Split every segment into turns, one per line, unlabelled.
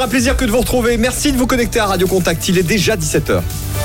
un plaisir que de vous retrouver. Merci de vous connecter à Radio Contact. Il est déjà 17h.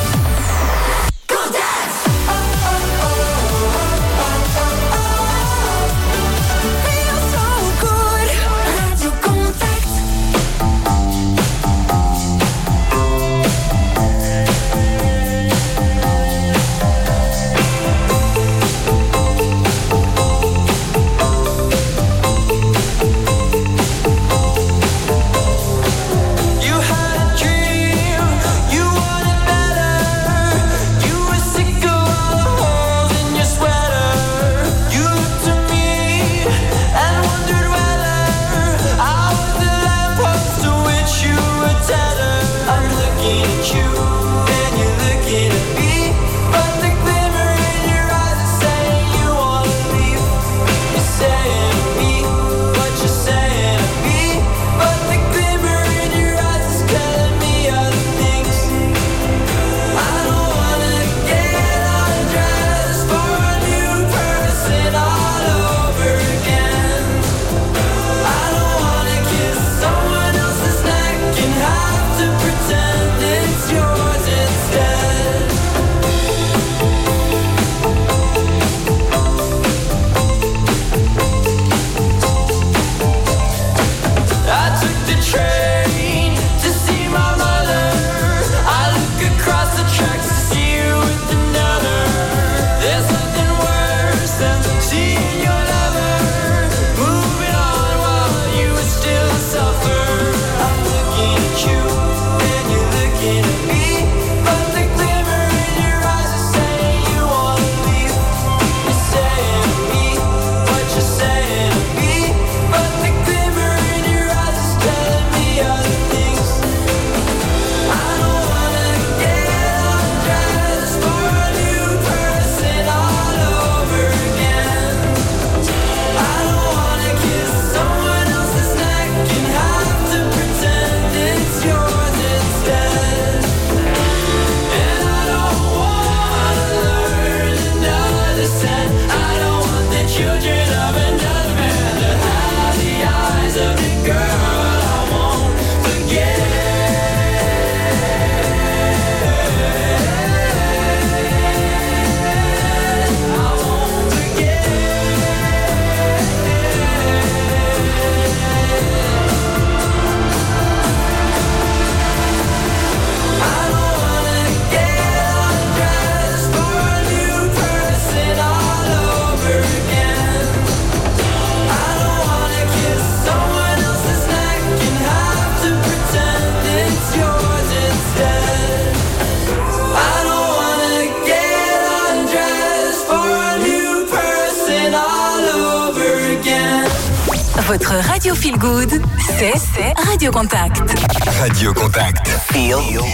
Votre radio feel good, c'est Radio Contact.
Radio Contact. Feel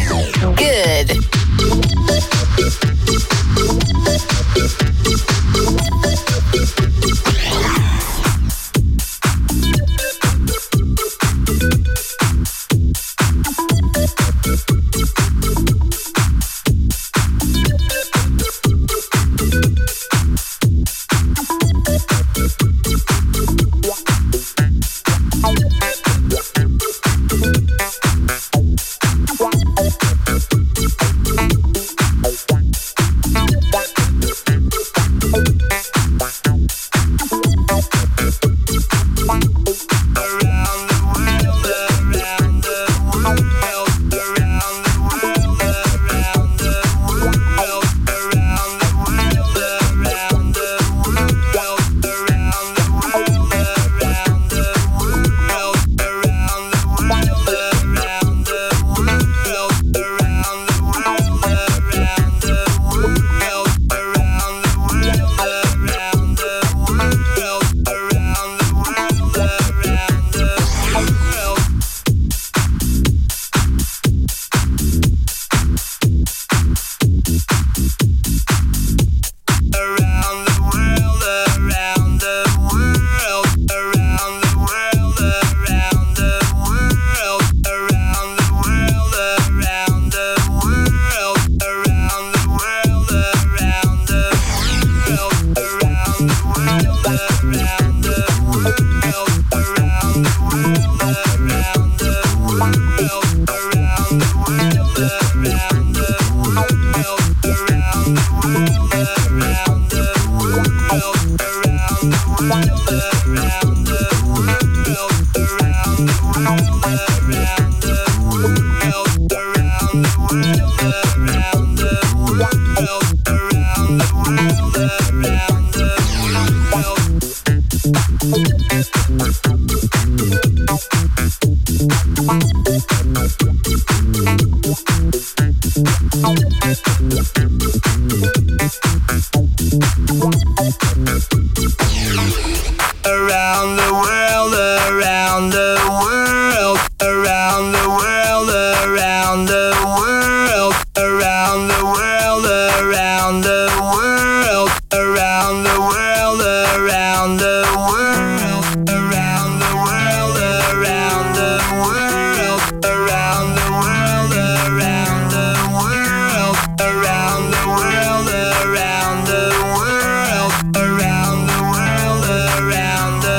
good. Around the world, around the world, around the world, around the world, around the world, around the world, around the world, around the world, around the world, around the world, around the world, around the world, around the world, around the world, around the world, around the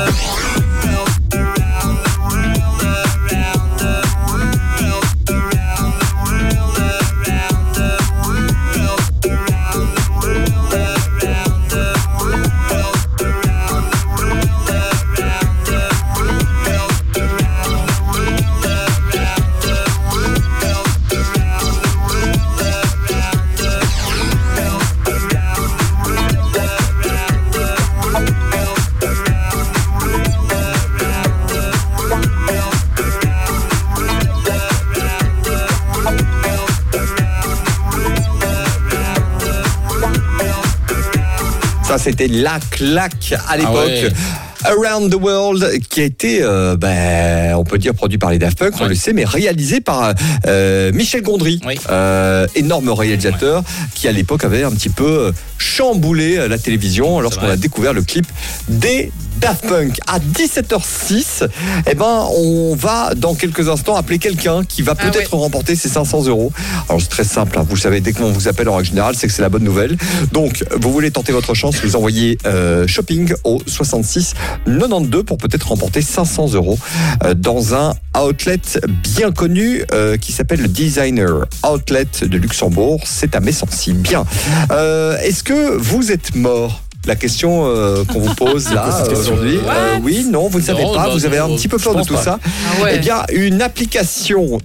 Ça, c'était la claque à l'époque.
ouais.
Around the World, qui a été, on peut dire, produit par les Daft Punk, on le sait, mais réalisé par Michel Gondry,
Oui.
énorme réalisateur, qui à l'époque avait un petit peu chamboulé la télévision lorsqu'on
vrai.
a découvert le clip des Daft Punk. À 17h06, on va dans quelques instants appeler quelqu'un qui va peut-être remporter ces 500 €. Alors c'est très simple, hein, vous savez, dès qu'on vous appelle en règle générale, c'est que c'est la bonne nouvelle. Donc, vous voulez tenter votre chance, vous envoyez shopping au 66 92 pour peut-être remporter 500 € dans un outlet bien connu qui s'appelle le Designer Outlet de Luxembourg. C'est à Messancy. Bien. Est-ce que vous êtes mort? La question qu'on vous pose là aujourd'hui. Oui, non, vous ne savez
Non,
pas.
bah,
vous avez un
non,
petit peu
je
peur de
pense
tout
pas.
ça.
Ah ouais.
Eh bien, une application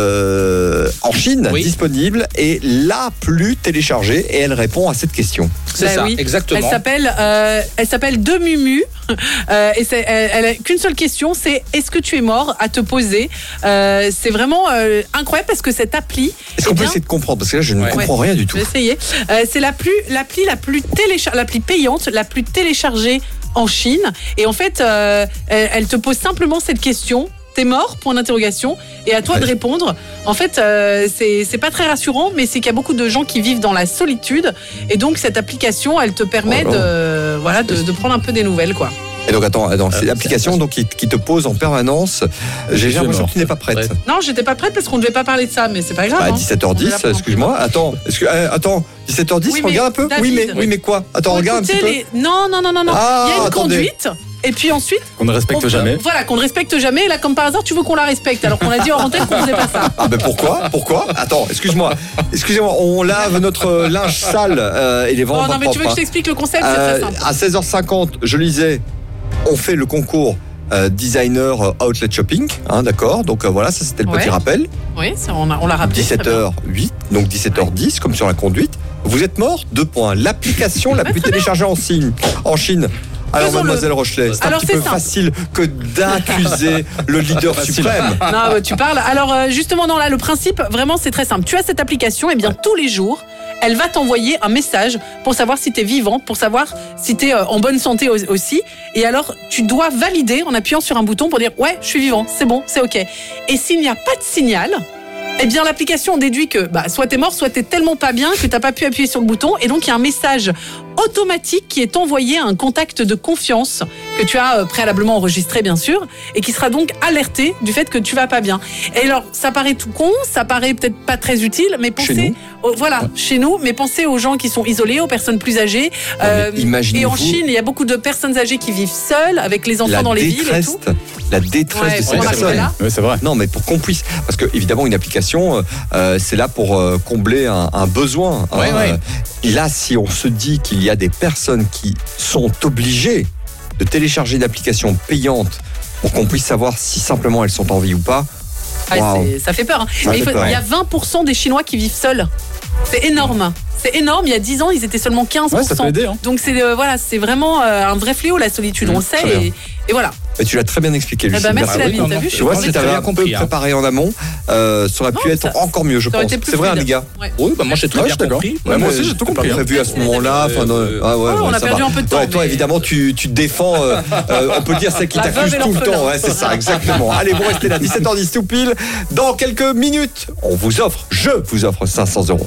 en Chine
Oui.
disponible et la plus téléchargée et elle répond à cette question.
C'est
Bah
ça,
oui.
exactement.
Elle s'appelle Deux Mumu. Et elle a qu'une seule question, c'est est-ce que tu es mort à te poser. C'est vraiment incroyable parce que cette appli.
Est-ce qu'on peut essayer de comprendre? Parce que là, je ne comprends rien du tout.
Je vais essayer. C'est l'appli l'appli payante, la plus téléchargée en Chine. Et en fait, elle te pose simplement cette question. T'es mort, point d'interrogation, et à toi de répondre. En fait, c'est pas très rassurant, mais c'est qu'il y a beaucoup de gens qui vivent dans la solitude, et donc cette application, elle te permet de prendre un peu des nouvelles, quoi.
Et donc, attends, c'est l'application donc, qui te pose en permanence. J'ai l'impression que tu n'es pas prête.
Prête.
Non, j'étais pas prête parce qu'on ne devait pas parler de ça, mais c'est pas grave.
À
hein.
17h10, excuse-moi. Attends, 17h10,
Oui, mais
regarde un peu.
David,
Oui, mais quoi? Attends,
Faut
regarde un petit peu.
écouter Non.
Ah,
Il y a une
attendez.
conduite, et puis ensuite.
On ne respecte jamais.
Voilà, qu'on ne respecte jamais. Et là, comme par hasard, tu veux qu'on la respecte, alors qu'on a dit en antenne qu'on faisait pas ça.
Ah ben pourquoi? Attends, excuse-moi, on lave notre linge sale et les
Oh
vendre
non, mais tu veux que je t'explique le concept, c'est très simple.
à 16h50, je lisais, on fait le concours designer outlet shopping, hein, d'accord. Donc voilà, ça c'était le petit
Ouais.
rappel.
Oui, on l'a rappelé. très bien.
17h08, donc 17h10, comme sur la conduite. Vous êtes mort? 2 points. L'application la plus téléchargée en Chine. Alors,
Faisons-le.
mademoiselle Rochelet, c'est un
Alors,
petit
c'est
peu
simple.
facile que d'accuser le leader suprême.
Non, tu parles. Alors, justement, non, là, le principe, vraiment, c'est très simple. Tu as cette application, et bien, tous les jours, elle va t'envoyer un message pour savoir si tu es vivant, pour savoir si tu es en bonne santé aussi. Et alors, tu dois valider en appuyant sur un bouton pour dire « Ouais, je suis vivant, c'est bon, c'est OK ». Et s'il n'y a pas de signal, eh bien, l'application déduit que soit t'es mort, soit t'es tellement pas bien que t'as pas pu appuyer sur le bouton. Et donc, il y a un message automatique qui est envoyé à un contact de confiance que tu as préalablement enregistré, bien sûr, et qui sera donc alerté du fait que tu vas pas bien. Et alors, ça paraît tout con, ça paraît peut-être pas très utile, mais pensez, chez nous, mais pensez aux gens qui sont isolés, aux personnes plus âgées.
mais imaginez-vous
et en Chine, il y a beaucoup de personnes âgées qui vivent seules, avec les enfants dans les villes et tout.
La détresse
Ouais,
de ces
on va
personnes.
arriver là.
Oui, c'est vrai.
Non, mais pour qu'on puisse, parce que évidemment une application, c'est là pour combler un besoin.
Ouais,
hein.
ouais.
Et là, si on se dit qu'il y a des personnes qui sont obligées de télécharger une application payante pour qu'on puisse savoir si simplement elles sont en vie ou pas. Wow.
Ça fait peur. Hein.
Ça fait peur.
Il y a 20% des Chinois qui vivent seuls. C'est énorme. C'est énorme. Il y a 10 ans, ils étaient seulement 15%.
Ouais, ça peut aider, hein.
Donc c'est vraiment un vrai fléau, la solitude. On le sait. Et voilà.
Et tu l'as très bien expliqué, Lucie.
Merci David, t'as vu?
Tu vois, si tu avais un peu préparé en amont, ça aurait pu être encore mieux, je pense. C'est vrai, les gars.
Oui, moi j'ai très bien compris.
Moi aussi, j'ai tout compris. Pas prévu à ce moment-là.
On a perdu un peu de temps.
Toi, évidemment, tu te défends. On peut dire celle qui t'accuse tout le temps. Ouais, c'est ça, exactement. Allez, vous restez là, 17h10 tout pile. Dans quelques minutes, je vous offre 500 €.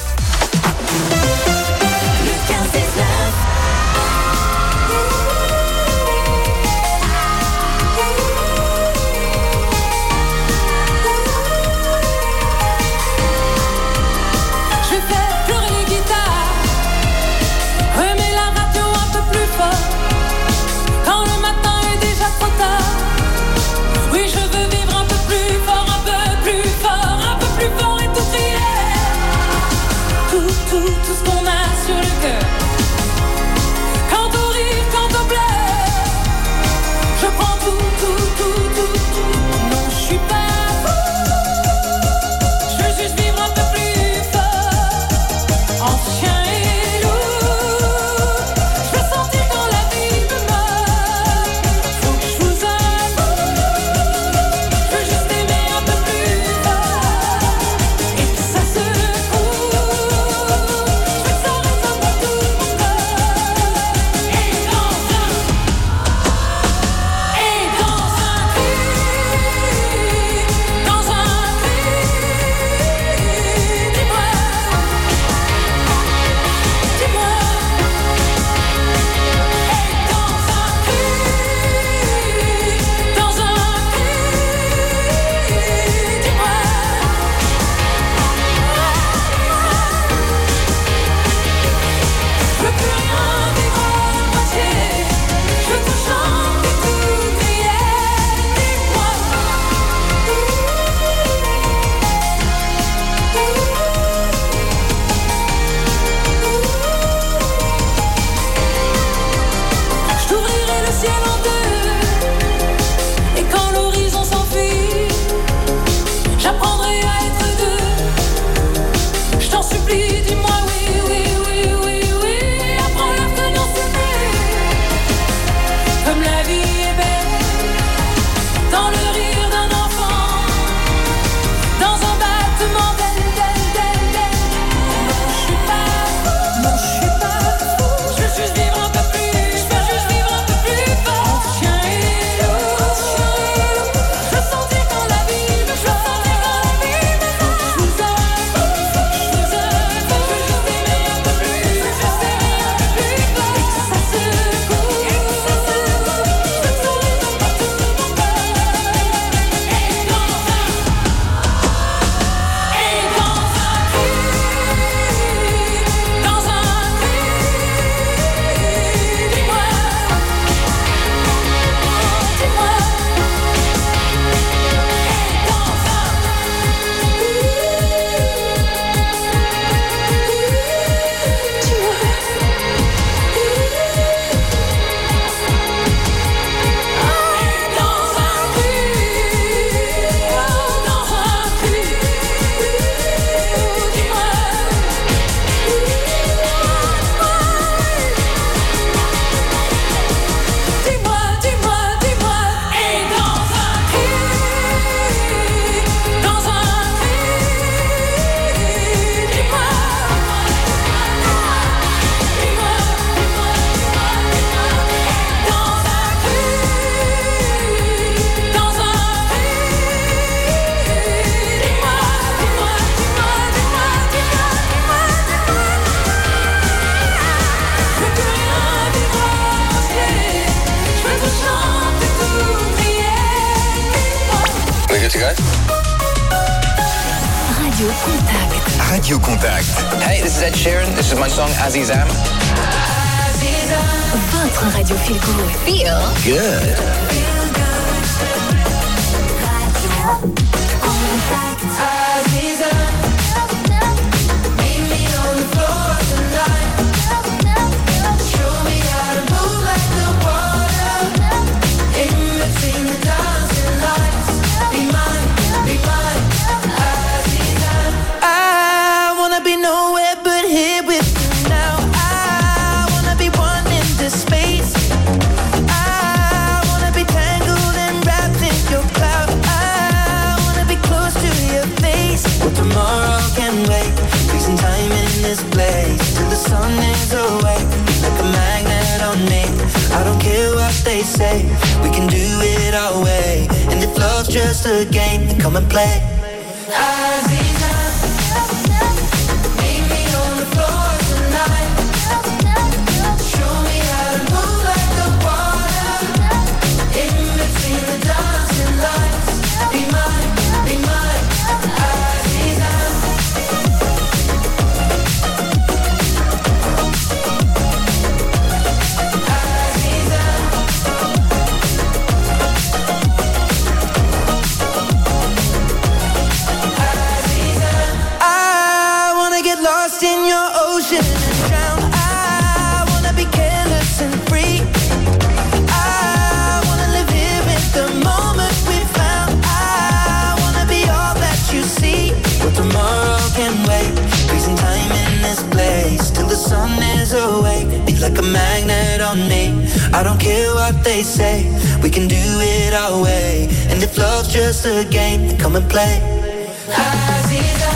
Tout ce qu'on a sur le cœur. Quand on rit, quand on pleure, je prends tout. Non, je suis pas fou. Je veux juste vivre un peu plus fort. En chien et loup. Je veux sentir quand la vie me meurt. Faut que je vous avoue. Je veux juste aimer un peu plus fort. Et que ça se
Radio Contact.
Hey, this is Ed Sheeran. This is my song Azizam.
Votre radio feel good. Feel
Good.
Show me how to move like the water in between the
is away, like a magnet on me. I don't care what they say, we can do it our way. And if love's just a game, then come and play. Aziza, meet me on the floor tonight. Show me how to move like the water. In between the dancing lights. Be mine, Aziza. I wanna get lost in your ocean and drown. I wanna be careless and free. I wanna live here in the moment we found. I wanna be all that you see. But tomorrow can wait. Freezing time in this place till the sun is awake. Be like a magnet on me. I don't care what they say. We can do it our way. And if love's just a game, then come and play. Aziza,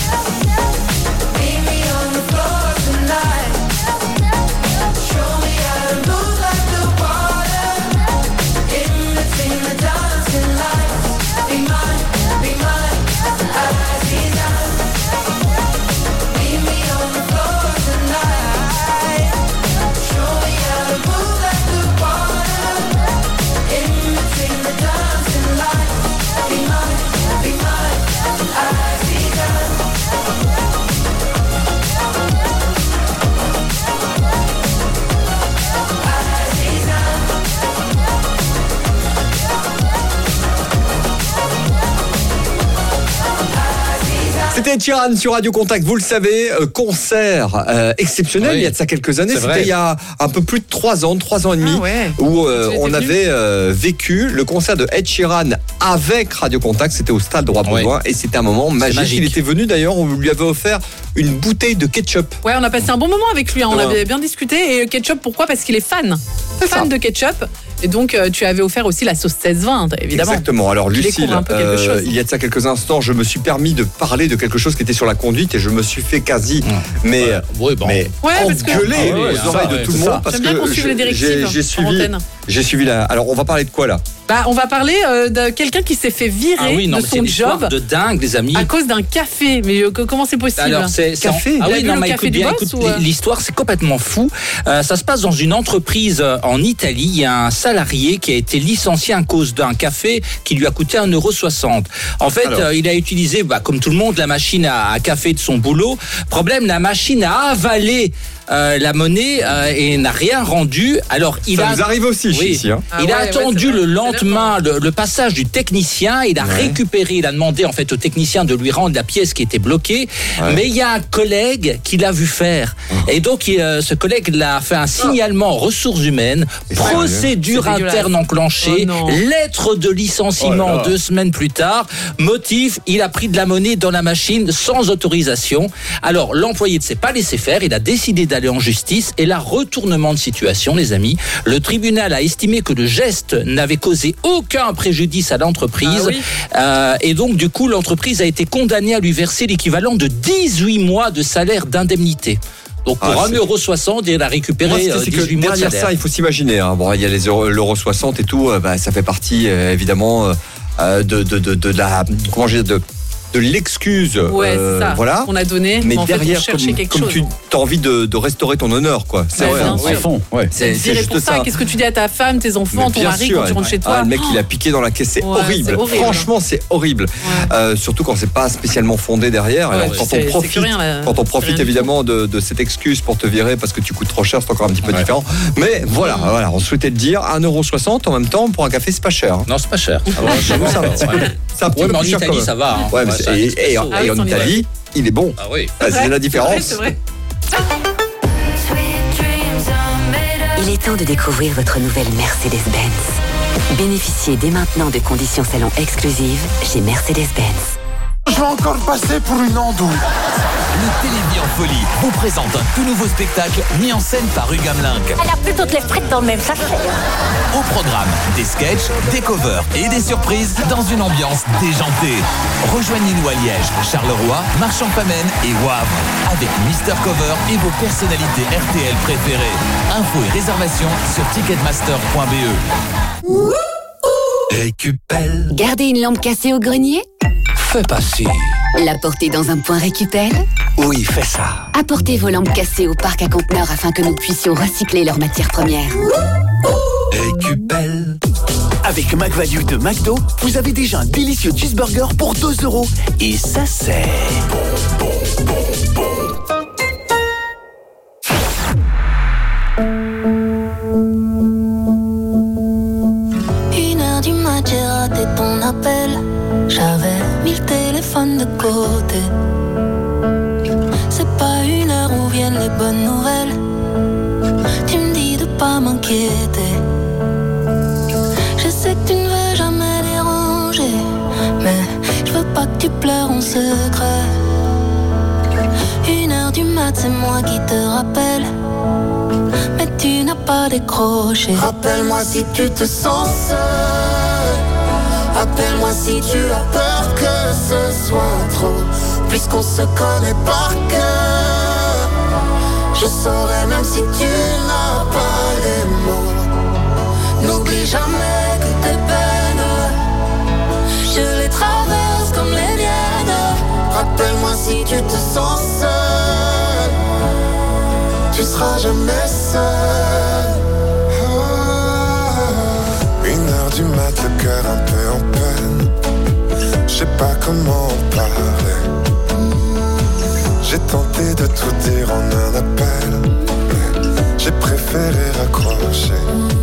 meet me on the floor tonight. Show me how to move like the water. In between the dancing lights. Be mine, Aziza. Meet me on the floor tonight. Show me how to move like the water. In between the dancing lights. Be mine, Aziza.
C'était Ed Sheeran sur Radio Contact, vous le savez, concert exceptionnel,
Oui.
il y a de ça quelques années,
C'est
c'était
vrai.
il y a un peu plus de 3 ans et demi,
Ah ouais.
où
étais
on
venu
avait vécu le concert de Ed Sheeran avec Radio Contact, c'était au Stade Roi-Baudouin, et c'était un moment magique.
magique.
Il était venu d'ailleurs, on lui avait offert une bouteille de ketchup.
Ouais, on a passé un bon moment avec lui, hein, on
Ouais.
avait bien discuté. Et ketchup, pourquoi? Parce qu'il est fan. Fan de ketchup. Et donc, tu avais offert aussi la sauce 16-20, évidemment.
Exactement. Alors
Tu
Lucille,
découvres un peu quelque chose.
il y a de ça quelques instants, je me suis permis de parler de quelque chose qui était sur la conduite et je me suis fait quasi, mais
Oui, bon.
mais
Ouais, parce que-
engueuler
Ah ouais,
aux
ça,
oreilles de
ouais,
tout le
c'est
monde
ça.
parce
J'aime bien qu'on
que
suive les directives
j'ai
en
suivi,
antenne.
j'ai suivi la. Alors on va parler de quoi là?
Bah, on va parler de quelqu'un qui s'est fait virer
Ah oui, non,
de
mais c'est
son
une histoire
job
de dingue, les amis.
à cause d'un café. Mais comment c'est possible?
Alors c'est
Café.
Ah
Il a
oui,
bu
non,
le
mais
café
écoute
du
bien,
boss
écoute,
ou,
l'histoire c'est complètement fou. Ça se passe dans une entreprise en Italie. Il y a un salarié qui a été licencié à cause d'un café qui lui a coûté 1,60 €. En fait,
Alors.
il a utilisé, comme tout le monde, la machine à café de son boulot. Problème, la machine a avalé la monnaie et n'a rien rendu. Alors il
Ça
a
nous arrive aussi
Oui.
ici. Hein.
Ah
il a
ouais, ouais,
attendu
c'est
le
vrai.
lendemain le passage du technicien. Il a récupéré, il a demandé en fait au technicien de lui rendre la pièce qui était bloquée.
Ouais.
Mais il y a un collègue qui l'a vu faire. Et donc ce collègue l'a fait un signalement aux ressources humaines,
Et c'est
procédure
C'est dégueulasse.
interne enclenchée,
Oh non.
lettre de licenciement
Oh là là.
2 semaines plus tard. Motif, il a pris de la monnaie dans la machine sans autorisation. Alors l'employé ne s'est pas laissé faire, il a décidé d'aller en justice. Et là, retournement de situation, les amis. Le tribunal a estimé que le geste n'avait causé aucun préjudice à l'entreprise.
Ah oui.
Et donc, du coup, l'entreprise a été condamnée à lui verser l'équivalent de 18 mois de salaire d'indemnité. Donc, pour
Ah,
1,60 €, il a récupéré
Moi, c'est que
18 mois de
derrière
salaire.
ça, il faut s'imaginer. Hein. Bon, il y a l'euro 60 et tout. Ça fait partie évidemment de la comment dire de l'excuse.
Ouais, c'est ça.
Voilà.
On a donné.
Mais
en fait, on
derrière,
cherchait quelque
comme
chose.
tu as envie de restaurer ton honneur, quoi. C'est
Ouais,
vrai.
bien
hein.
sûr.
fond, ouais.
C'est
Virer
juste
pour ça.
ça.
Qu'est-ce que tu dis à ta femme, tes enfants,
Mais
ton
bien
mari
sûr,
quand tu rentres chez
Ah,
toi?
le mec, il a piqué dans la caisse, c'est
Ouais,
horrible.
c'est horrible.
Franchement, c'est horrible. Surtout quand c'est pas spécialement fondé derrière.
Ouais,
Alors,
ouais,
quand
c'est
on
que
profite,
rien, là.
quand on
C'est
profite
rien du
évidemment de cette excuse pour te virer parce que tu coûtes trop cher, c'est encore un petit peu
Ouais.
différent. Mais voilà, on souhaitait le dire. 1,60 € en même temps pour un café, c'est pas cher. Hein.
Non, c'est pas cher.
J'avoue, c'est un petit peu- c'est un petit
Ouais,
peu
mais en
plus cher quand
Italie,
même.
ça va. hein.
Ouais, mais
Ouais,
c'est-
c'est un
et
expresso.
Ah oui,
en
c'est en
Italie, il est bon.
Ah oui.
C'est la différence.
C'est vrai.
Il est temps de découvrir votre nouvelle Mercedes-Benz. Bénéficiez dès maintenant de conditions salon exclusives chez Mercedes-Benz.
Je vais encore passer pour une andouille.
Le Télévis en folie vous présente un tout nouveau spectacle mis en scène par Hugues Hamelin.
Elle a plus toutes les frites dans le même sachet.
Au programme, des sketchs, des covers et des surprises dans une ambiance déjantée. Rejoignez-nous à Liège, Charleroi, Marchand-Famenne et Wavre avec Mister Cover et vos personnalités RTL préférées. Infos et réservations sur ticketmaster.be.
Récupelle. Garder une lampe cassée au grenier?
Fais pas si.
La porter dans un point récupère?
Oui, fais ça.
Apportez vos lampes cassées au parc à conteneurs afin que nous puissions recycler leurs matières premières.
Récupelle. Avec McValue de McDo, vous avez déjà un délicieux cheeseburger pour 2 €. Et ça, c'est...
Du mat, j'ai raté ton appel. J'avais mis le téléphone de côté. C'est pas 1h où viennent les bonnes nouvelles. Tu me dis de pas m'inquiéter. Je sais que tu ne veux jamais déranger, mais je veux pas que tu pleures en secret. 1h du mat, c'est moi qui te rappelle, mais tu n'as pas décroché.
Rappelle-moi si tu te sens seul. Appelle-moi si tu as peur que ce soit trop. Puisqu'on se connaît par cœur, je saurai même si tu n'as pas les mots. N'oublie jamais que tes peines, je les traverse comme les miennes. Rappelle-moi si tu te sens seul, tu seras jamais seul.
1h du mat, le cœur un peu en peine. Je sais pas comment en parler. J'ai tenté de tout dire en un appel, mais j'ai préféré raccrocher.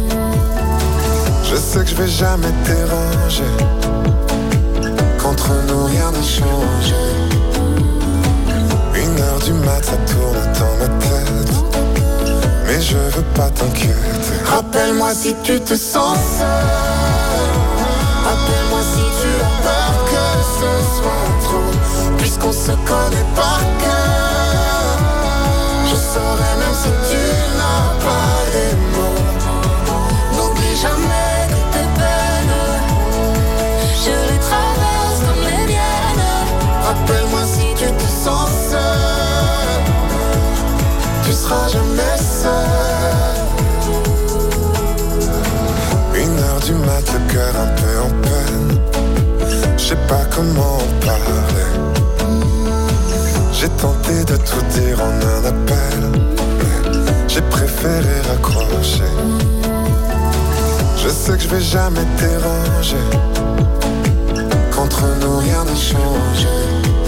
Je sais que je vais jamais te déranger. Qu'entre nous rien n'a changé. 1h du mat, ça tourne dans ma tête, mais je veux pas t'inquiéter.
Rappelle-moi si tu te sens seul. Appelle-moi si tu as peur que ce soit trop. Puisqu'on se connaît par cœur, je saurai même si tu n'as pas les mots. N'oublie jamais que tes peines, je les traverse comme les miennes. Rappelle-moi si tu te sens seul, tu seras jamais seul.
1h du mat, le cœur un peu en peine. Je sais pas comment en parler. J'ai tenté de tout dire en un appel, mais j'ai préféré raccrocher. Je sais que je vais jamais te déranger. Qu'entre nous rien n'a changé.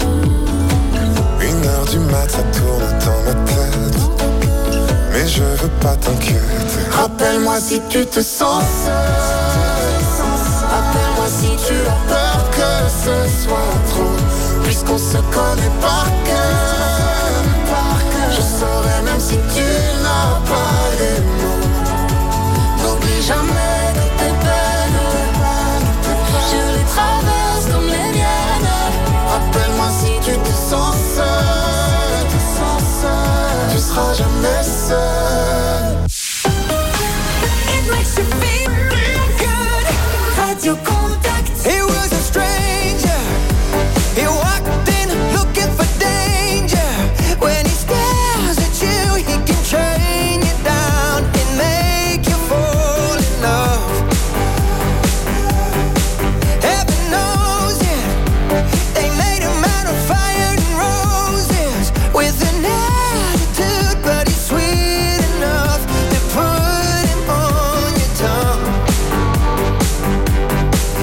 1h du mat, ça tourne dans ma tête, mais je veux pas t'inquiéter.
Rappelle-moi si tu te sens seul. Appelle-moi si tu as peur que ce soit trop. Puisqu'on se connaît par cœur, je saurai même si tu n'as pas les mots. N'oublie jamais que tes peines, je les traverse comme les miennes. Rappelle-moi si tu te sens seul, tu seras jamais seul. Radio Contact.
He was a stranger. He walked in looking for danger. When he stares at you, he can train you down and make you fall in love. Heaven knows it. They made him out of fire and roses with an attitude, but he's sweet enough to put him on your tongue.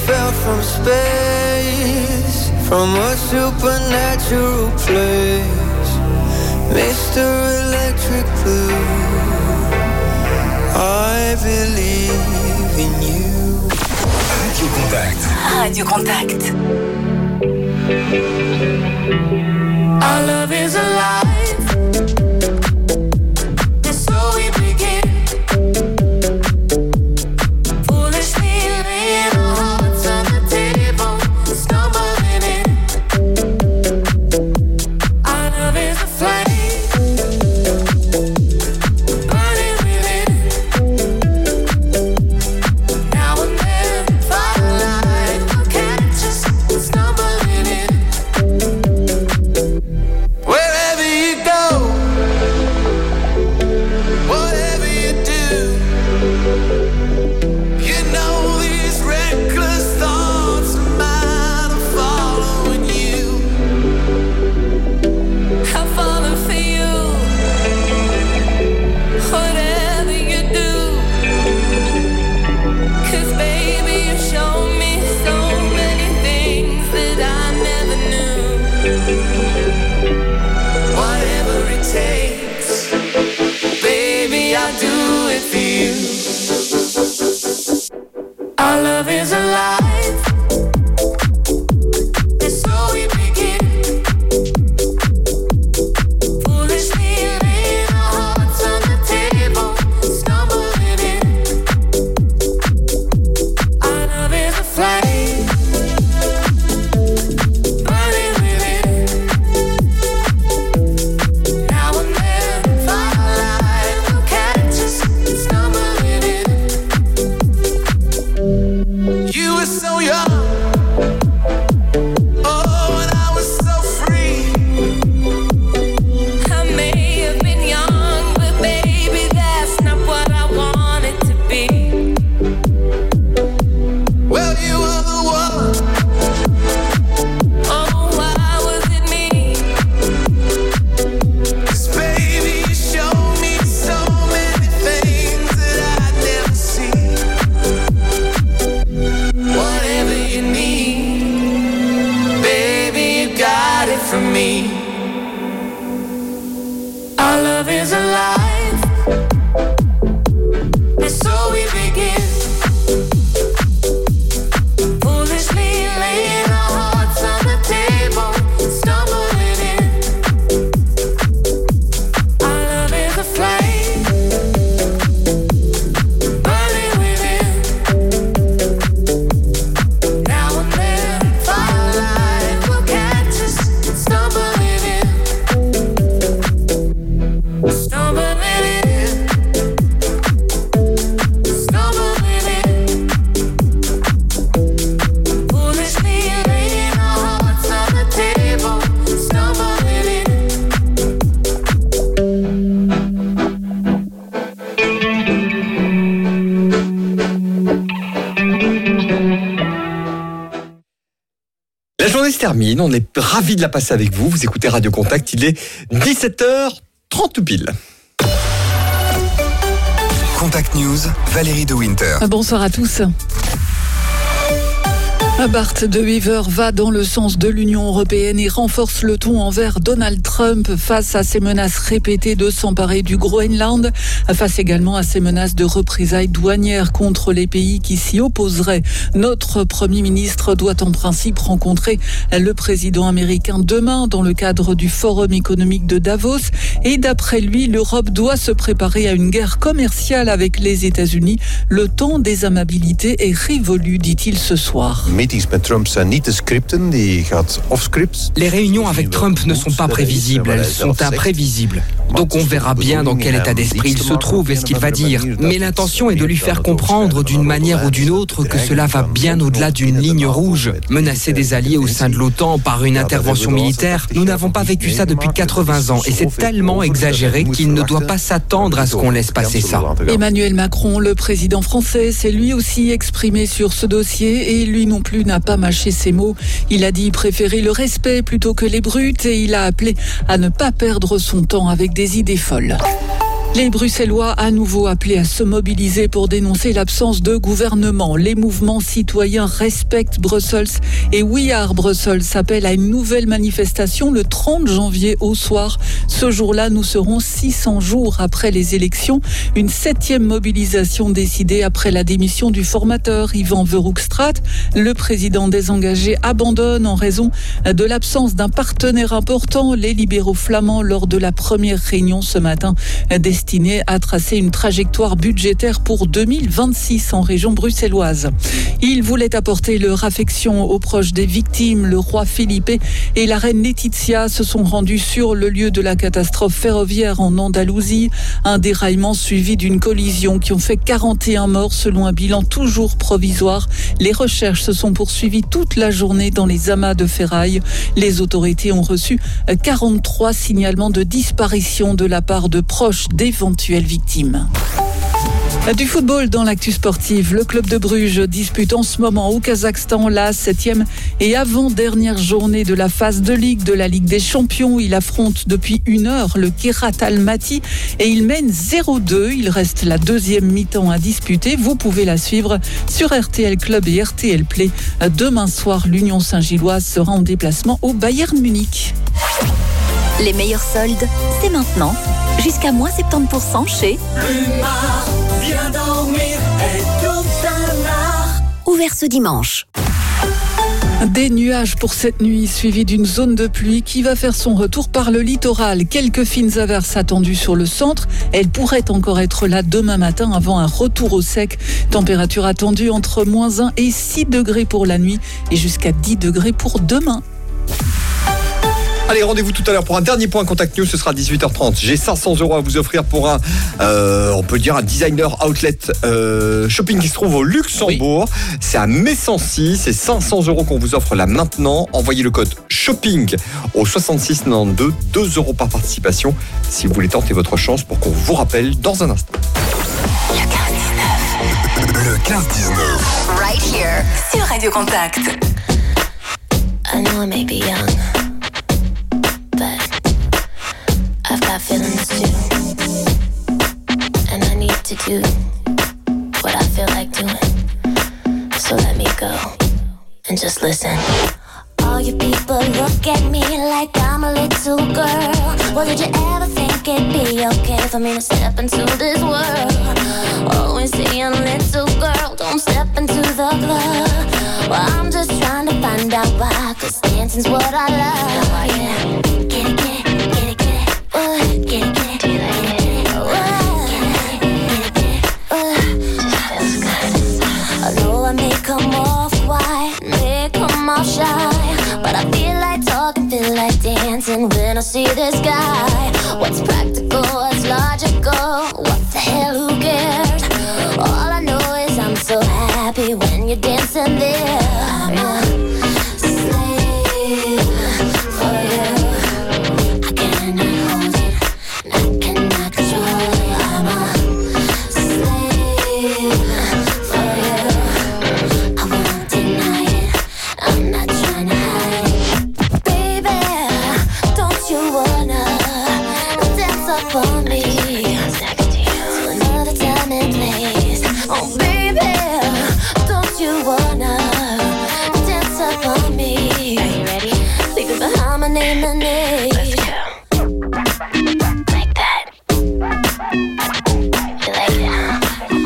fell from space, from a supernatural place. Mr. Electric Blue, I believe in you.
Radio Contact.
Radio Contact.
Our love is alive, and so we begin. Foolishly laying our hearts on the table, stumbling in. Our love is a flame, burning within. Now and then, firelight will catch us stumbling in.
Wherever you go, whatever you do, you know these reckless thoughts of mine are following you.
I'll follow for you, whatever you do. 'Cause baby, you show me so many things that I never knew.
Whatever it takes, baby, I'll do it for you.
Our love is alive, and so we begin. Foolishly laying our hearts on the table, stumbling in. Our love is a flame, burning within. Now and then, firelight will catch us stumbling in.
You were so young, oh, and I was so free.
I may have been young, but baby, that's not what I wanted to be.
Well, you were the one.
Oh, why was it me?
'Cause baby, you showed me so many things that I'd never seen. Whatever you need, baby, you got it from me.
Our love is alive, and so we begin. Foolishly laying our hearts on the table, stumbling in. Our love is a flame, burning within. Now and then, firelight will catch us stumbling in. Stumbling in, stumbling in. Foolishly laying our hearts on the table, stumbling in.
La journée se termine, on est ravis de la passer avec vous. Vous écoutez Radio Contact, il est 17h30 pile.
Contact News, Valérie de Winter.
Bonsoir à tous. Bart de Wever va dans le sens de l'Union européenne et renforce le ton envers Donald Trump face à ses menaces répétées de s'emparer du Groenland, face également à ses menaces de représailles douanières contre les pays qui s'y opposeraient. Notre Premier ministre doit en principe rencontrer le président américain demain dans le cadre du Forum économique de Davos et d'après lui, l'Europe doit se préparer à une guerre commerciale avec les États-Unis. Le temps des amabilités est révolu, dit-il ce soir.
Les réunions avec Trump ne sont pas prévisibles, elles sont imprévisibles. Donc on verra bien dans quel état d'esprit il se trouve et ce qu'il va dire. Mais l'intention est de lui faire comprendre d'une manière ou d'une autre que cela va bien au-delà d'une ligne rouge. Menacer des alliés au sein de l'OTAN par une intervention militaire, nous n'avons pas vécu ça depuis 80 ans et c'est tellement exagéré qu'il ne doit pas s'attendre à ce qu'on laisse passer ça.
Emmanuel Macron, le président français, s'est lui aussi exprimé sur ce dossier et lui non plus n'a pas mâché ses mots. Il a dit préférer le respect plutôt que les brutes et il a appelé à ne pas perdre son temps avec des idées folles. Les Bruxellois à nouveau appelés à se mobiliser pour dénoncer l'absence de gouvernement. Les mouvements citoyens Respect Brussels et We Are Brussels s'appellent à une nouvelle manifestation le 30 janvier au soir. Ce jour-là, nous serons 600 jours après les élections. Une 7e mobilisation décidée après la démission du formateur Ivan Verhoekstraat. Le président désengagé abandonne en raison de l'absence d'un partenaire important, les libéraux flamands, lors de la première réunion ce matin destinée à tracer une trajectoire budgétaire pour 2026 en région bruxelloise. Il voulait apporter leur affection aux proches des victimes. Le roi Philippe et la reine Laetitia se sont rendus sur le lieu de la catastrophe ferroviaire en Andalousie. Un déraillement suivi d'une collision qui ont fait 41 morts selon un bilan toujours provisoire. Les recherches se sont poursuivies toute la journée dans les amas de ferraille. Les autorités ont reçu 43 signalements de disparition de la part de proches d'éventuelles victimes. Du football dans l'actu sportive, le club de Bruges dispute en ce moment au Kazakhstan la 7e et avant-dernière journée de la phase de Ligue de la Ligue des Champions. Il affronte depuis 1 heure le Kirat Almaty et il mène 0-2. Il reste la 2e mi-temps à disputer. Vous pouvez la suivre sur RTL Club et RTL Play. Demain soir, l'Union Saint-Gilloise sera en déplacement au Bayern Munich.
Les meilleurs soldes, c'est maintenant. Jusqu'à moins 70% chez
Plumard, viens dormir et tout un art.
Ouvert ce dimanche.
Des nuages pour cette nuit, suivis d'une zone de pluie qui va faire son retour par le littoral. Quelques fines averses attendues sur le centre. Elles pourraient encore être là demain matin avant un retour au sec. Température attendue entre -1 et 6 degrés pour la nuit et jusqu'à 10 degrés pour demain.
Allez, rendez-vous tout à l'heure pour un dernier point Contact News, ce sera 18h30. J'ai 500 € à vous offrir pour un, on peut dire un designer outlet shopping qui se trouve au Luxembourg. Oui. C'est à Messancy, c'est 500 € qu'on vous offre là maintenant. Envoyez le code shopping au 6692, 2 € par participation si vous voulez tenter votre chance pour qu'on vous rappelle dans un instant.
Le 15-19.
Right here sur Radio Contact.
I know I may be young, but I've got feelings too, and I need to do what I feel like doing. So let me go and just listen.
All you people look at me like I'm a little girl. Well, did you ever think it'd be okay for me to step into this world? Always saying, little girl, don't step into the club. Well, I'm just trying to find out why, 'cause dancing's what I love. Yeah. Get it, get it, get it, get it. Get it, get it, get it, get it. I know I may come off white, may come off shy, but I feel like talking, feel like dancing when I see this guy. What's practical, what's logical, what the hell, who cares? All I know is I'm so happy when you're dancing there. I'm a slave for you. I cannot hold it, I cannot control it. I'm a slave for you. I won't deny it, I'm not trying to hide it. Baby, don't you wanna dance up on me to another time and place? Oh baby, don't you wanna dance up on me? Are you ready? Leave it behind my name and age. Let's go. Like that. You like it, huh?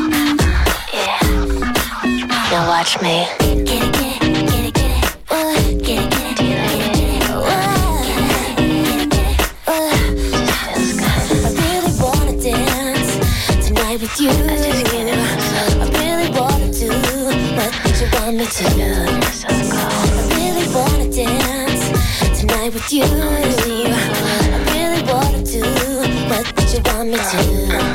Yeah. Now watch me. Get it, get it, get it, get it. Get it, get it, get it, get it. I really wanna dance tonight with you. I really wanna do what you want me to do. I really wanna dance tonight with you. I really wanna do what you want me to.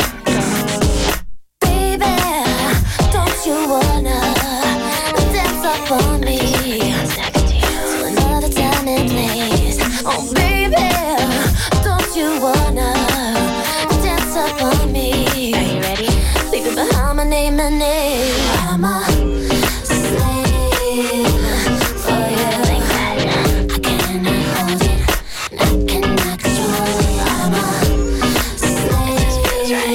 Baby, don't you wanna dance up on me to another time and place? Oh baby, don't you wanna dance up on me? Are you ready? Leave it behind my name and age. I'm a slave for you. Like that. I cannot hold it, I cannot control it. I'm a slave for you.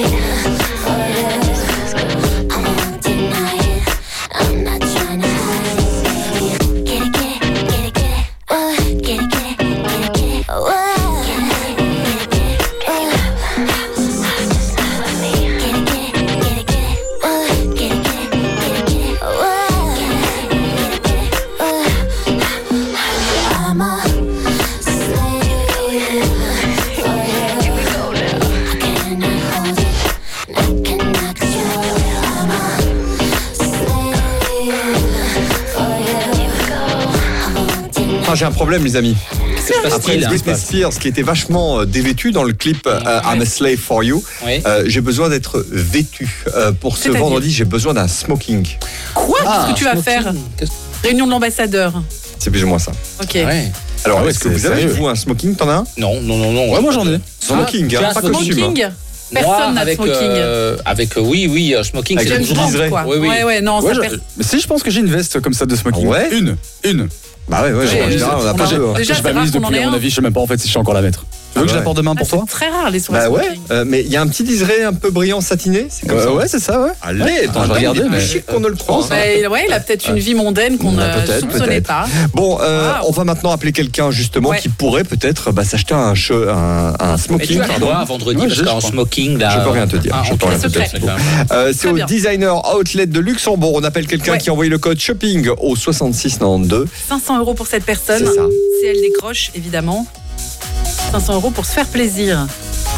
Enfin, j'ai un problème, les amis.
Que se
Après
passe-t-il?
Britney Spears, qui était vachement dévêtue dans le clip I'm a Slave for You, j'ai besoin d'être vêtu. Pour ce
C'est-à-dire
vendredi, j'ai besoin d'un smoking.
Quoi? Qu'est-ce que tu vas
smoking.
faire? Réunion de l'ambassadeur.
C'est plus ou moins ça.
Ok.
Ouais.
Alors,
Ah ouais,
est-ce que
c'est
vous avez,
sérieux.
vous, un smoking? T'en as un?
Non.
Ouais, moi j'en ai.
Smoking,
tu
hein,
as un
pas
smoking?
costume.
Smoking?
Noir
Personne n'a de
avec,
smoking.
oui, smoking,
Avec
c'est
une
James
la
Bond,
liseré.
quoi.
Oui, oui.
Ouais, non,
Ouais,
ça
mais si, je pense que j'ai une veste comme ça de smoking.
Ouais.
Une.
Bah ouais,
J'ai-
en général, on n'a
on
pas
a-
deux.
Déjà,
je
c'est
m'amuse
rare qu'on en
depuis,
ait
à mon
un.
avis, je sais même pas en fait si je sais encore la mettre. Tu veux que je la porte demain pour toi?
C'est très rare les soirées
Bah ouais,
smoking.
mais il y a un petit liseré un peu brillant satiné, c'est comme ça.
Ouais, c'est ça, ouais.
Allez,
Attends, je vais regarder,
il est
mais-
plus chic qu'on ne le croit.
Bah, il a peut-être une vie mondaine qu'on ne
Peut-être,
soupçonnait
peut-être.
pas.
Bon,
Wow.
on va maintenant appeler quelqu'un justement
Ouais.
qui pourrait peut-être s'acheter un
Mais tu
smoking.
as
pardon.
quoi vendredi?
Ouais,
parce
je
qu'en
crois.
smoking, là.
Je peux rien te dire. Je peux rien te dire.
secret.
C'est
Très
au
bien.
Designer Outlet de Luxembourg. On appelle quelqu'un
Ouais.
qui a envoyé le code shopping au 6692.
500 € pour cette personne.
C'est ça.
Si elle décroche, évidemment. 500 € pour se faire plaisir.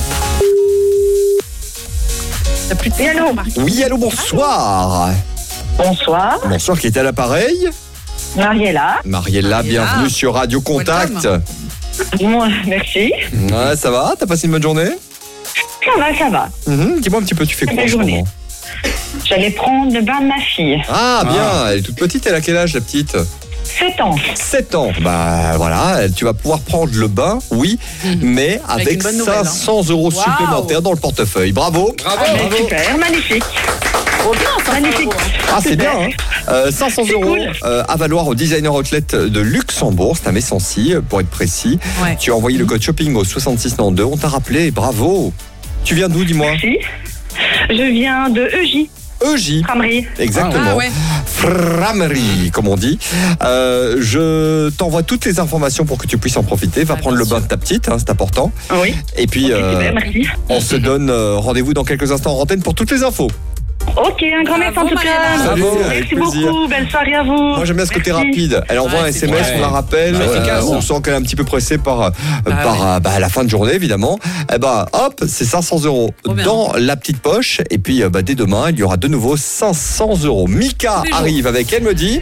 T'as plus de
allô.
Oui, allô, bonsoir.
Bonsoir,
Bonsoir, qui est à l'appareil?
Mariella.
Mariella, bienvenue sur Radio Contact.
Moi, merci.
Ouais, ça va? T'as passé une bonne journée?
Ça va.
Dis-moi un petit peu, tu fais quoi en
Belle
ce
journée.
moment?
J'allais prendre le bain de ma fille.
Ah, bien, elle est toute petite, elle a quel âge la petite?
7 ans.
7 ans. Bah voilà, tu vas pouvoir prendre le bain, oui, mais avec
une bonne nouvelle,
500 €
Waouh.
supplémentaires dans le portefeuille. Bravo.
Mais super, magnifique.
Trop bien, 500
Magnifique.
€.
Ah, c'est bien, hein. 500
C'est
€
cool.
à valoir au Designer Outlet de Luxembourg, c'est à Messancy, pour être précis.
Ouais.
Tu as envoyé le code shopping au 6692, on t'a rappelé, bravo. Tu viens d'où, dis-moi?
Merci. Je viens de EJ,
EJ.
Framerie.
Exactement.
Ah ouais.
Framerie, comme on dit. Je t'envoie toutes les informations pour que tu puisses en profiter. Va prendre le bain de ta petite, hein, c'est important.
Oui.
Et puis,
Ok, super, merci.
on se donne rendez-vous dans quelques instants en antenne pour toutes les infos.
Ok, un grand merci en
Bravo,
tout cas.
Bravo, avec
Merci
plaisir.
beaucoup, belle soirée à vous.
Moi, j'aime bien ce côté
Merci.
rapide. Elle envoie
Ouais,
un
c'est
SMS,
vrai.
on la rappelle.
Bah, efficace.
On sent qu'elle est un petit peu pressée par la fin de journée, évidemment. Eh ben, hop, c'est 500 €
Trop bien.
dans la petite poche. Et puis, dès demain, il y aura de nouveau 500 €. Mika
Tous les jours.
arrive avec Elle me dit.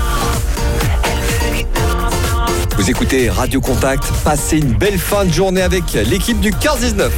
Vous écoutez Radio Contact. Passez une belle fin de journée avec l'équipe du 15-19.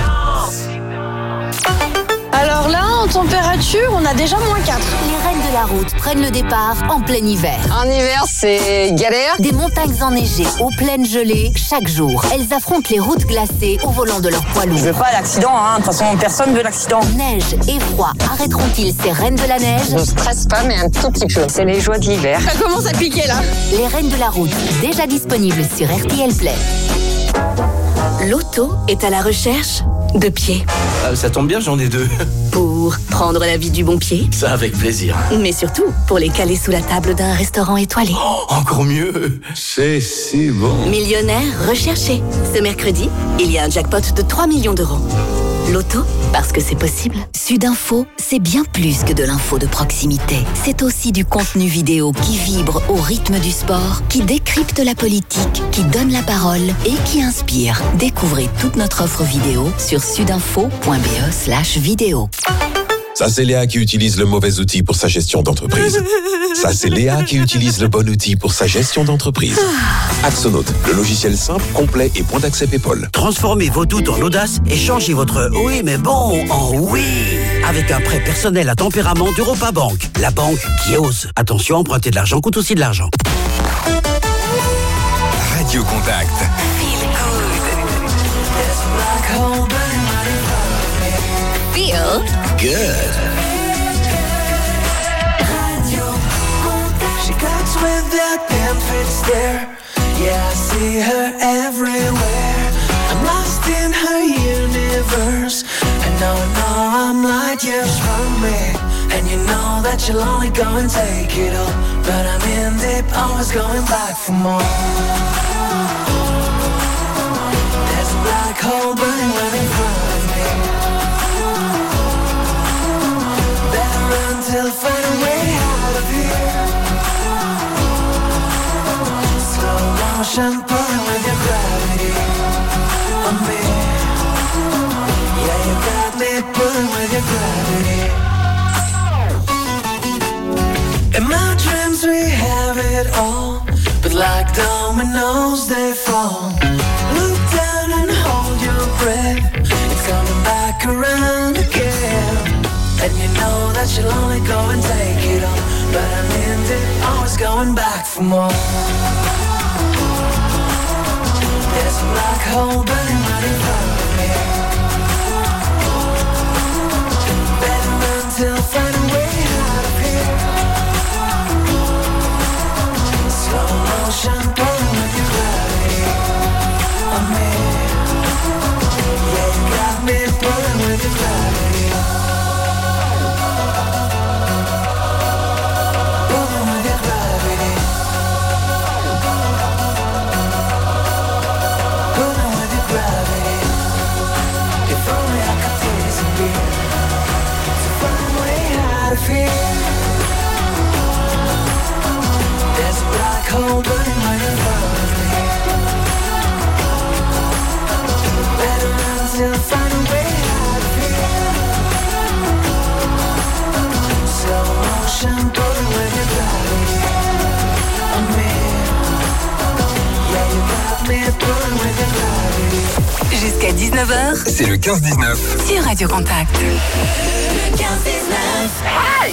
Alors là, en température, on a déjà -4.
Les reines de la route prennent le départ en plein hiver.
En hiver, c'est galère.
Des montagnes enneigées aux plaines gelées, chaque jour, elles affrontent les routes glacées au volant de leur poids lourd.
Je veux pas d'accident, hein. De toute façon, personne veut l'accident.
Neige et froid arrêteront-ils ces reines de la neige?
Je stresse pas, mais un tout petit peu. C'est les joies de l'hiver. Ça commence à piquer, là.
Les reines de la route, déjà disponibles sur RTL Play. L'auto est à la recherche de pieds.
Ça tombe bien, j'en ai 2.
Pour prendre la vie du bon pied,
Ça avec plaisir.
mais surtout pour les caler sous la table d'un restaurant étoilé.
Encore mieux. C'est si bon.
Millionnaire recherché. Ce mercredi, il y a un jackpot de 3 millions d'euros. L'auto, parce que c'est possible. Sudinfo, c'est bien plus que de l'info de proximité. C'est aussi du contenu vidéo qui vibre au rythme du sport, qui décrypte la politique, qui donne la parole et qui inspire. Découvrez toute notre offre vidéo sur sudinfo.be/vidéo.
Ça, c'est Léa qui utilise le mauvais outil pour sa gestion d'entreprise. Ça, c'est Léa qui utilise le bon outil pour sa gestion d'entreprise. Axonote, le logiciel simple, complet et point d'accès PayPal.
Transformez vos doutes en audace et changez votre « oui mais bon » en « oui » avec un prêt personnel à tempérament d'Europa Bank. La banque qui ose. Attention, emprunter de l'argent coûte aussi de l'argent.
Radio Contact.
Feel
Good.
She got with that damn fit stare. Yeah, I see her everywhere. I'm lost in her universe. And no, I'm light years from me. And you know that you'll only go and take it all. But I'm in deep, always going back for more. There's a black hole burning right in front of me. Better run till I find a way out of here. Slow motion pulling with your gravity on me. Yeah, you got me pulling with your gravity. In my dreams we have it all, but like like dominoes, they fall. Look down and hold your breath. It's coming back around again. And you know that you'll only go and take it on. But I'm in it, always going back for more. There's a black hole burning right in front of me. Better run till I find a way out of here. Slow motion pulling with your gravity on me. Yeah, you got me pulling with your gravity. Pulling with your gravity. Pulling with your gravity. If only I could disappear to find a way out of here. There's a black hole burning right in front of me. Better run till I find a way out of here. Slow motion pulling with your gravity on me. Yeah, you got me pulling with your gravity.
Jusqu'à 19h
C'est le 15-19.
sur Radio Contact.
Le 15-19. Hey!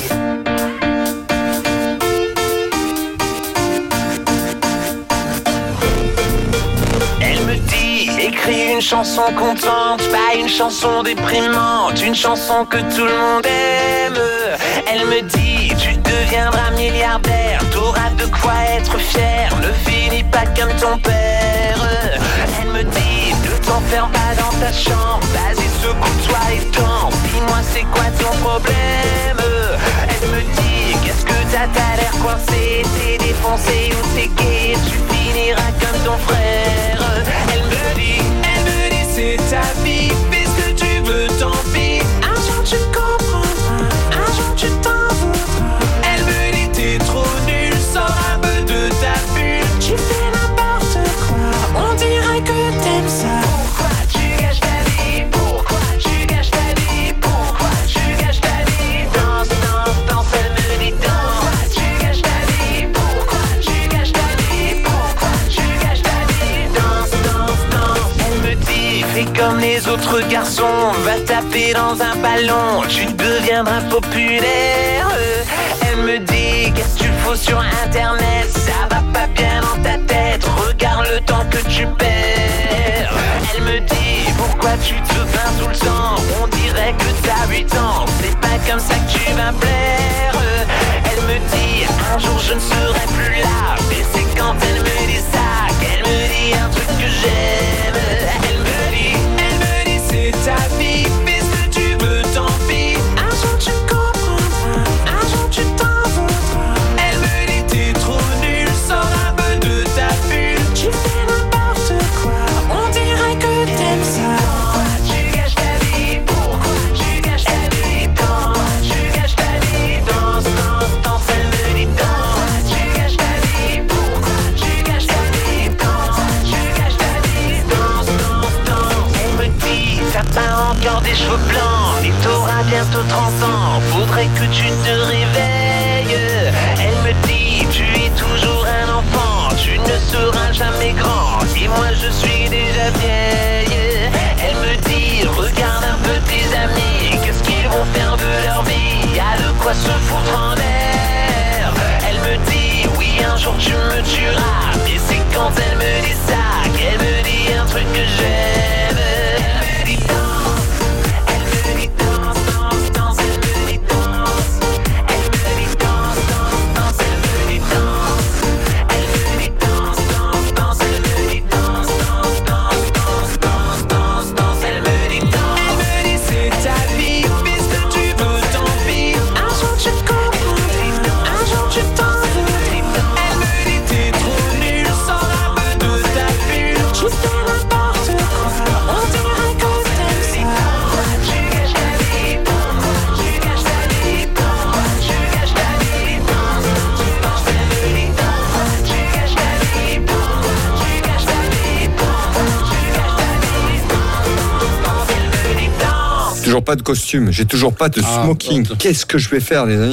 Elle me dit, écris une chanson contente, pas une chanson déprimante, une chanson que tout le monde aime. Elle me dit, tu deviendras milliardaire, t'auras de quoi être fier, ne finis pas comme ton père. Elle me dit, ne t'enferme pas dans ta chambre, vas-y secoue-toi et danse, dis-moi c'est quoi ton problème. Elle me dit, qu'est-ce que t'as l'air coincé, t'es défoncé ou t'es gay, tu finiras comme ton frère. Elle me dit, c'est ta vie, fais ce que tu veux, tant pis. Un jour tu comprendras, un jour tu t'en voudras. Elle me dit, t'es trop nul, sors un peu de ta bulle. Tu fais n'importe quoi, on dirait que t'aimes ça. Pourquoi tu gâches ta vie? Pourquoi tu gâches ta vie? Pourquoi tu gâches ta vie? Danse, danse, danse, elle me dit danse. Pourquoi tu gâches ta vie? Pourquoi tu gâches ta vie? Pourquoi tu gâches ta vie? Danse, danse, danse. Elle me dit, fais comme les autres garçons, va taper dans un ballon, tu deviendras populaire. Elle me dit, qu'est-ce que tu fous sur internet, ça va pas bien dans ta tête, regarde le temps que tu perds. Elle me dit, pourquoi tu te plains tout le temps, on dirait que t'as 8 ans, c'est pas comme ça que tu vas plaire. Elle me dit, un jour je ne serai plus là, et c'est quand elle me dit ça qu'elle me dit un truc que j'aime. Elle me dit, c'est ta vie, fais ce que tu veux, tant pis. Un jour tu comprendras, un jour tu t'en voudras. Elle me dit, t'es trop nul, sors un peu de ta bulle. Tu fais n'importe quoi, on dirait que t'aimes ça. Pourquoi tu gâches ta vie? Pourquoi tu gâches ta vie? Pourquoi tu gâches ta vie? Danse, danse, danse, elle me dit danse. Pourquoi tu gâches ta vie? Pourquoi tu gâches ta vie? Pourquoi tu gâches ta vie? Danse, danse, danse. Elle me dit, t'as pas encore des cheveux blancs et t'auras bientôt 30 ans, faudrait que tu te réveilles. Elle me dit, tu es toujours un enfant, tu ne seras jamais grand, et moi je suis déjà vieille. Elle me dit, regarde un peu tes amis, qu'est-ce qu'ils vont faire de leur vie, y a de quoi se foutre en l'air. Elle me dit, oui un jour tu me tueras, mais c'est quand elle me dit ça qu'elle me dit un truc que j'aime. Elle me dit danse, elle me dit danse, danse, danse, elle me dit danse. Elle me dit danse, danse, danse, elle me dit danse. Elle me dit danse, danse, danse, elle me dit danse, danse, danse, danse, danse, danse, danse, elle me dit danse. Elle me dit c'est ta vie, fais ce que tu veux, tant pis. Un jour tu comprendras, un jour tu t'en voudras. Elle me dit t'es trop nul, sors un peu de ta bulle. Tu fais n'importe quoi, on dirait que t'aimes ça. Pourquoi tu gâches ta vie? Pourquoi tu gâches ta vie? Pourquoi tu gâches ta vie? Danse, danse, elle me dit danse. Pourquoi tu gâches ta vie? Pourquoi tu gâches ta vie? Pourquoi tu gâches ta vie? Danse, danse, elle me dit danse.
Toujours pas de costume, j'ai toujours pas de smoking. Qu'est-ce que je vais faire, les amis?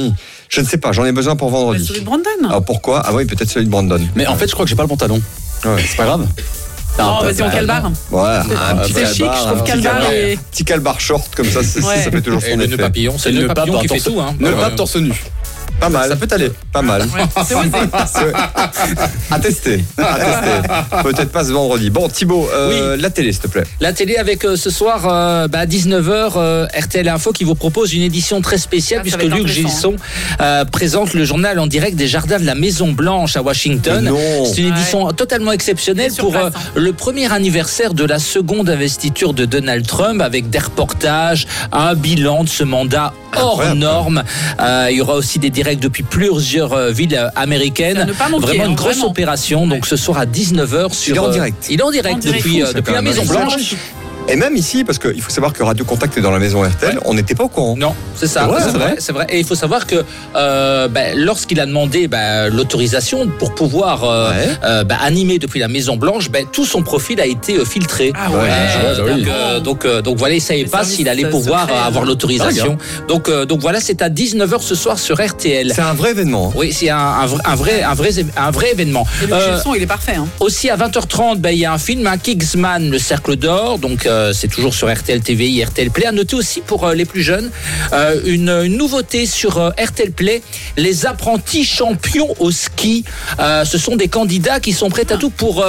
Je ne sais pas, j'en ai besoin pour vendredi.
Celui de Brandon.
Alors pourquoi? Ah oui, peut-être celui de Brandon.
Mais en fait, je crois que j'ai pas le pantalon.
Ouais.
C'est pas grave.
Non, vas-y, on calbar.
Ouais, un petit
C'est chic, je trouve calbar et...
petit calbar short comme ça, ça fait toujours son
Et le
effet.
nœud papillon, c'est le nœud papillon qui fait tout. Hein.
Ne pas torse nu.
Pas mal.
Ça peut aller.
Pas mal.
C'est osé.
À tester. Peut-être pas ce vendredi. Bon, Thibaut, la télé, s'il te plaît.
La télé avec ce soir à 19h, RTL Info qui vous propose une édition très spéciale puisque Luc Gilson présente le journal en direct des jardins de la Maison Blanche à Washington. C'est une édition totalement exceptionnelle pour le premier anniversaire de la seconde investiture de Donald Trump avec des reportages, un bilan de ce mandat hors norme. Il y aura aussi des directs depuis plusieurs villes américaines. Vraiment une grosse opération. Donc ce soir à 19h sur.
Il est en direct.
Il est en direct depuis la Maison Blanche.
Et même ici, parce qu'il faut savoir que Radio Contact est dans la maison RTL, on n'était pas au courant.
Non, c'est ça. C'est vrai. Et il faut savoir que lorsqu'il a demandé l'autorisation pour pouvoir animer depuis la Maison Blanche, tout son profil a été filtré.
Ah ouais.
Donc voilà, il ne savait pas s'il allait pouvoir avoir l'autorisation. Donc voilà, c'est à 19h ce soir sur RTL.
C'est un vrai événement.
Oui, c'est un vrai événement.
Et le son, il est parfait. Hein.
Aussi à 20h30, il y a un film, Kingsman, le Cercle d'Or. Donc c'est toujours sur RTL TVI, RTL Play. À noter aussi pour les plus jeunes, une nouveauté sur RTL Play, les apprentis champions au ski. Ce sont des candidats qui sont prêts à tout pour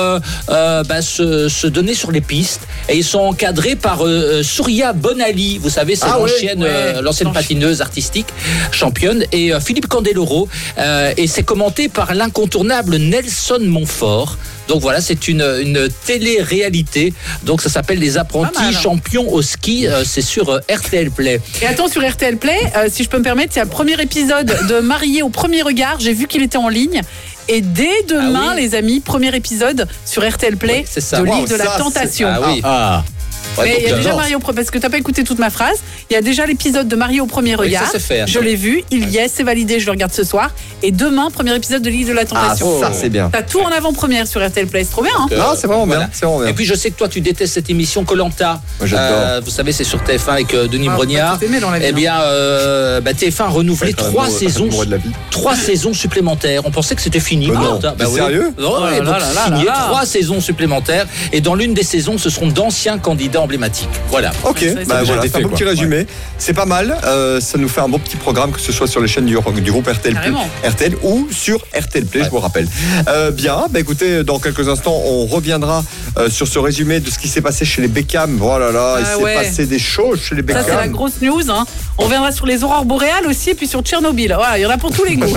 se donner sur les pistes. Et ils sont encadrés par Souria Bonali. Vous savez, c'est l'ancienne patineuse artistique, championne. Et Philippe Candeloro. Et c'est commenté par l'incontournable Nelson Montfort. Donc voilà, c'est une télé-réalité. Donc ça s'appelle Les apprentis champions au ski. C'est sur RTL Play.
Et attends, sur RTL Play, si je peux me permettre, il y a le premier épisode de Marié au premier regard. J'ai vu qu'il était en ligne. Et dès demain, les amis, premier épisode sur RTL Play de l'île de la Tentation. Mais il y a déjà Marie au premier, parce que t'as pas écouté toute ma phrase. Il y a déjà l'épisode de Marie au premier regard.
Ça se fait,
je l'ai vu, il y est, c'est validé, je le regarde ce soir. Et demain, premier épisode de l'île de la Tentation.
Ça c'est bien.
T'as tout en avant-première sur RTL Play, c'est trop bien. Hein
non, c'est vraiment bien. C'est vraiment bien.
Et puis je sais que toi tu détestes cette émission Koh-Lanta.
J'adore.
Vous savez, c'est sur TF1 avec Denis Brognard. Eh bien, TF1 a renouvelé 3 saisons. 3 saisons supplémentaires. On pensait que c'était fini.
Sérieux?
Signé 3 saisons supplémentaires. Et dans l'une des saisons, ce seront d'anciens candidats emblématiques. Voilà.
Ok, voilà, c'est un beau petit résumé. C'est pas mal. Ça nous fait un beau petit programme, que ce soit sur les chaînes du groupe RTL ou sur RTL Play, je vous rappelle. Bien, écoutez, dans quelques instants, on reviendra sur ce résumé de ce qui s'est passé chez les Beckham. Voilà, il s'est passé des choses chez les Beckham.
Ça, c'est la grosse news. Hein. On reviendra sur les aurores boréales aussi, et puis sur Tchernobyl. Voilà, il y en a pour tous les goûts.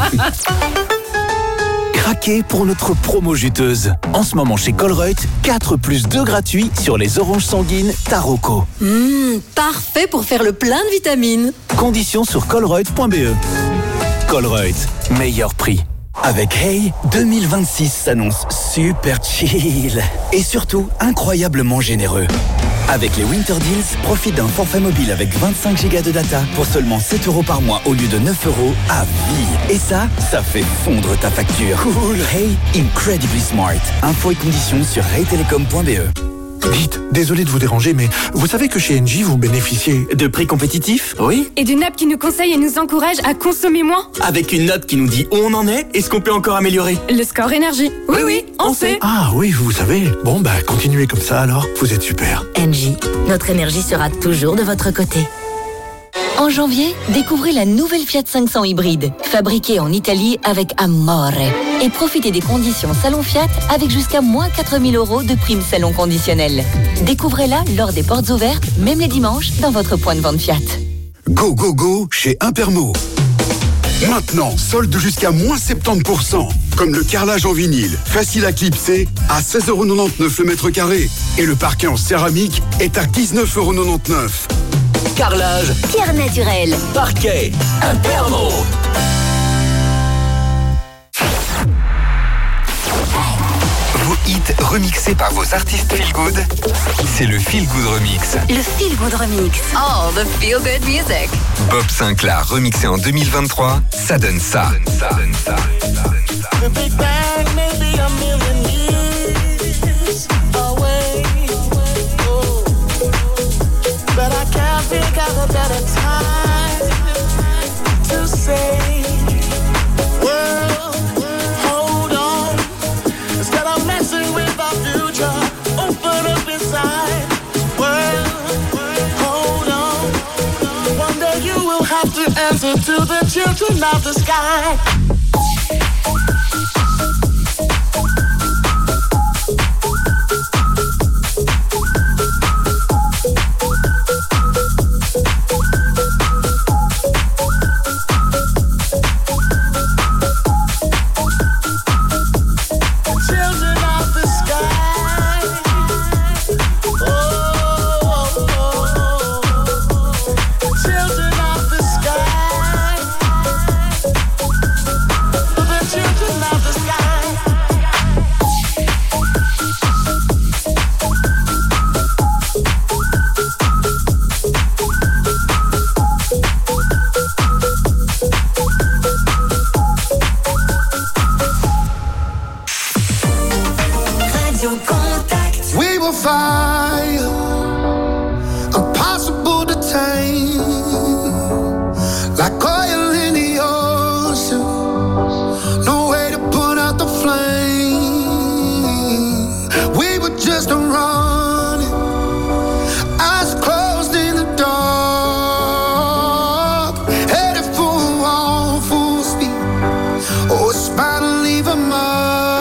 Craquez pour notre promo juteuse. En ce moment chez Colruyt, 4+2 gratuits sur les oranges sanguines Taroko.
Parfait pour faire le plein de vitamines.
Conditions sur colruyt.be. Colruyt, meilleur prix. Avec Hey, 2026 s'annonce super chill et surtout incroyablement généreux. Avec les Winter Deals, profite d'un forfait mobile avec 25 Go de data pour seulement 7 € par mois au lieu de 9 € à vie. Et ça fait fondre ta facture. Cool. Hey, incredibly smart. Infos et conditions sur heytelecom.be.
Vite, désolé de vous déranger, mais vous savez que chez Engie, vous bénéficiez
de prix compétitifs? Oui.
Et d'une app qui nous conseille et nous encourage à consommer moins.
Avec une note qui nous dit où on en est et ce qu'on peut encore améliorer.
Le score énergie. Oui, on sait.
Ah oui, vous savez. Bon, continuez comme ça alors. Vous êtes super.
Engie, notre énergie sera toujours de votre côté. En janvier, découvrez la nouvelle Fiat 500 hybride, fabriquée en Italie avec Amore. Et profitez des conditions Salon Fiat avec jusqu'à moins 4 000 € de prime salon conditionnelle. Découvrez-la lors des portes ouvertes, même les dimanches, dans votre point de vente Fiat.
Go, go, go chez Impermo. Maintenant, solde jusqu'à moins 70%. Comme le carrelage en vinyle, facile à clipser, à 16,99 € le mètre carré. Et le parquet en céramique est à 19,99 €.
Carrelage,
pierre naturelle,
parquet, Impermo.
Vos hits remixés par vos artistes Feel Good, c'est le Feel Good Remix.
Le Feel Good Remix. Oh, the Feel Good music.
Bob Sinclair remixé en 2023, ça donne ça.
The Big Bang may be a million years away, but I can't think of a better time to say listen to the children of the sky. We will fire, impossible to tame, like oil in the ocean. No way to put out the flame. We were just running, eyes closed in the dark, headed for a wall, full speed. Oh, it's bound to leave a mark.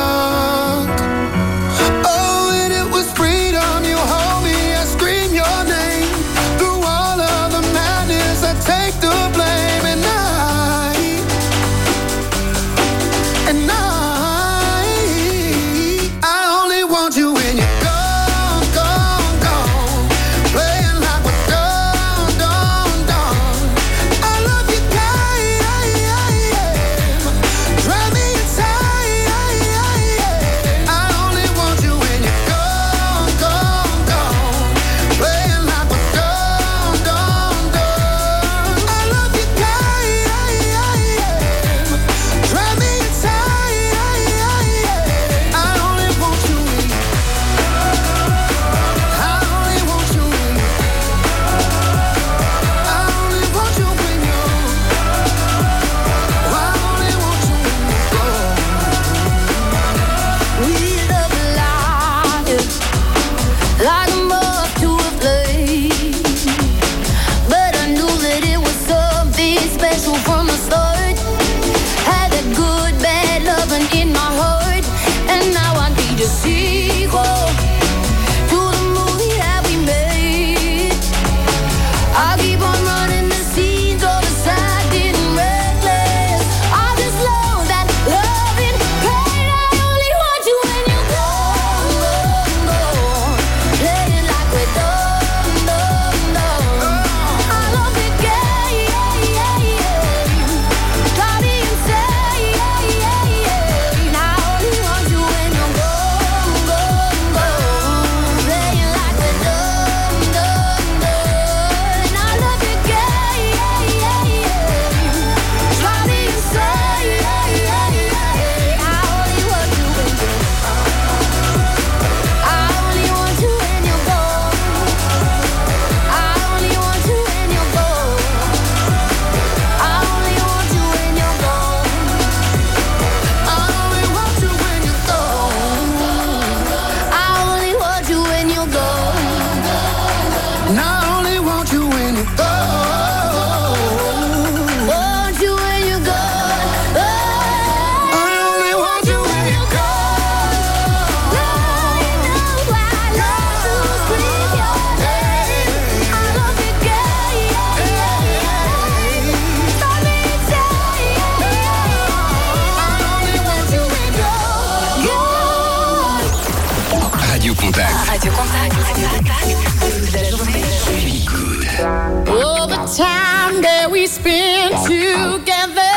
All the time that we spend together,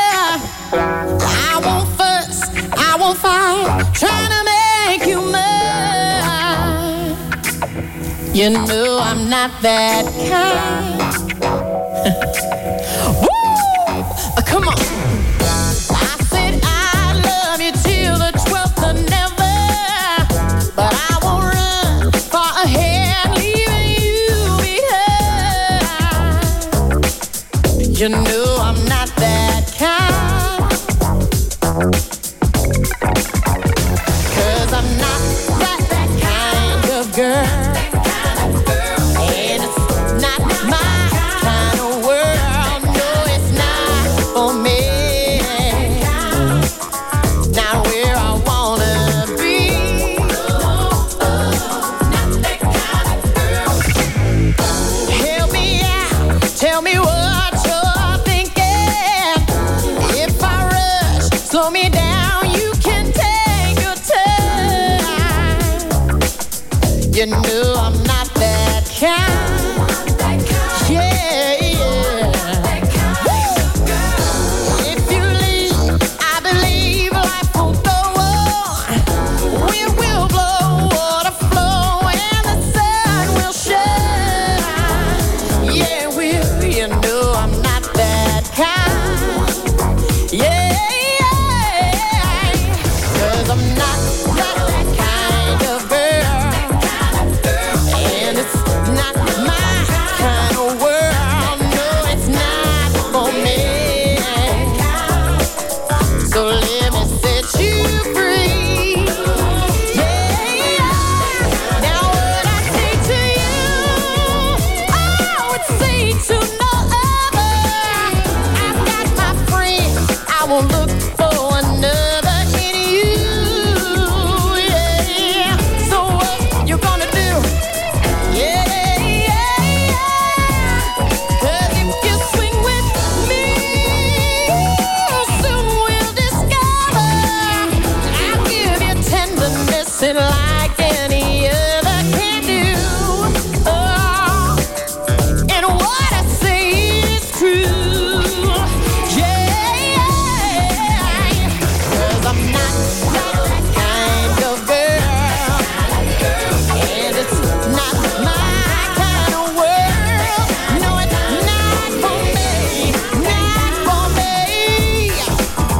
I won't fuss, I won't fight, trying to make you mine. You know I'm not that kind. Woo! Come on. I said I love you till the 12th of never, but I won't run far ahead, leaving you behind. You know I'm not that kind, 'cause I'm not that kind of girl, and it's not my kind of world. slow me down, you can take your time. You know I'm not that kind. Yeah, yeah. If you leave, I believe life will go on. Wind will blow, water flow, and the sun will shine. Yeah, will, you know I'm not that kind. Yeah. I'm not that kind of girl, and it's not my kind of world. No, it's not for me. So let me set you free. Yeah. Now what I say to you, I would say to no other. I've got my friend, I won't look